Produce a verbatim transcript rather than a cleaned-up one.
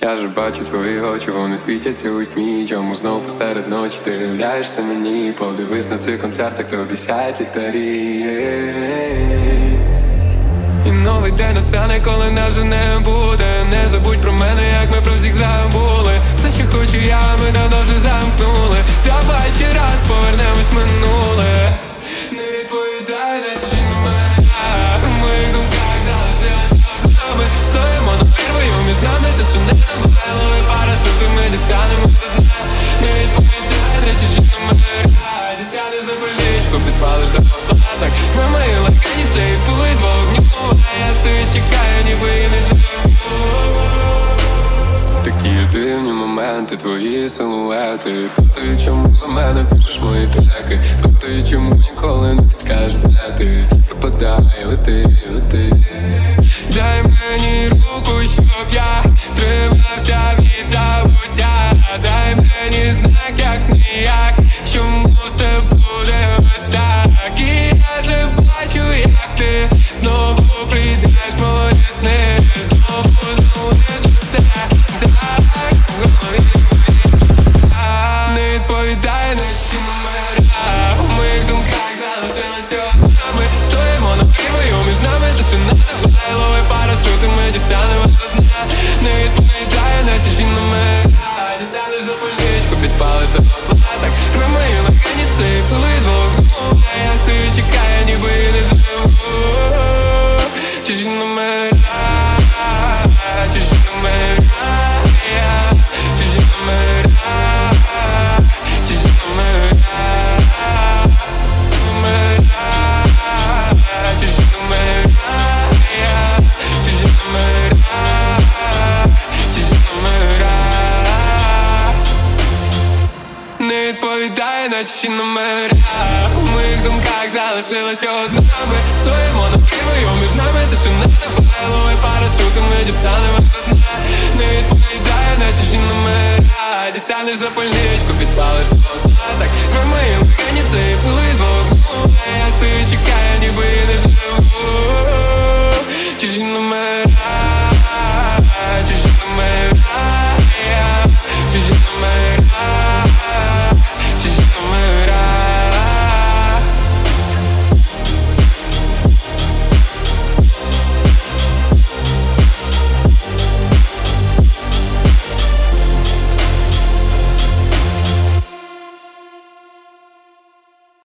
Я ж бачу твої очі, вони світяться у тьмі. Чому знов посеред ночі ти являєшся мені? Подивись на цих концертах, тобі сяють ліхтарі. І новий день настане, коли нас вже не буде. Не забудь про мене, як ми про всіх забули. Все, що хочу я, ми давно вже замкнули. Давай ще раз повернемось в минуле. Не відповідай на ті номера. В моїх думках залишилась одна. Стоїмо на первою між нами, те, що не набувало. І парашути ми дістанемо до дна. Не відповідай на ті номера. Дістянеш за полічку, підпалиш до оплаток. На моїй лакані цей пулить вогню. Я стою, чекаю, ніби і не живу. Такі дивні моменти, твої силуети. Хто ти, чому за мене пишеш мої треки? Хто ти, чому ніколи не підскажеш, де ти? Пропадай, лети, лети. Дай мені руку, щоб я тримався від забуття. Дай мені знак, як ніяк, чому все буде ось так. І я вже бачу, як ти знову прийдеш, мої сни. Знову залиш все так в голові. Не відповідай на ці номера. У моїх думках залишилася одна. Ми стоїмо на кривою між нами, те, що не набувало. І парашути ми дістанемо до дна. Не відповідай на ті номера. Дістанеш за полічку, підпалиш до оплаток. На моїй лакані цей пилить вогню. Я стою, чекаю, ніби і не живу. Чужі номера, чужі номера, чужі номера, чужі номера, номера, чужі номера, чужі номера, чужі номера. Не відповідай на чужі номера. У моїх думках залишилася одна. Ми стоїмо на кривою між нами, те, що не набувало.